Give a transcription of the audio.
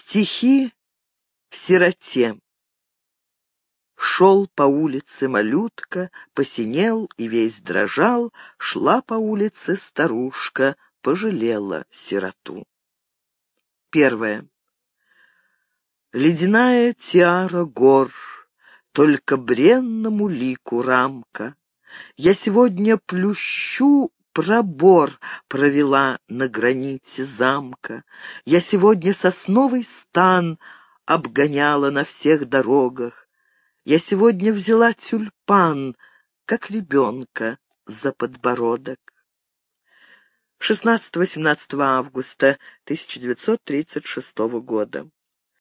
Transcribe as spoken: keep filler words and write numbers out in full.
Стихи сироте. Шел по улице малютка, посинел и весь дрожал, шла по улице старушка, пожалела сироту. Первое. Ледяная тиара гор, только бренному лику рамка. Я сегодня плющу пробор провела на границе замка. Я сегодня сосновый стан обгоняла на всех дорогах. Я сегодня взяла тюльпан, как ребенка, за подбородок. шестнадцатого-семнадцатого августа тысяча девятьсот тридцать шестого года.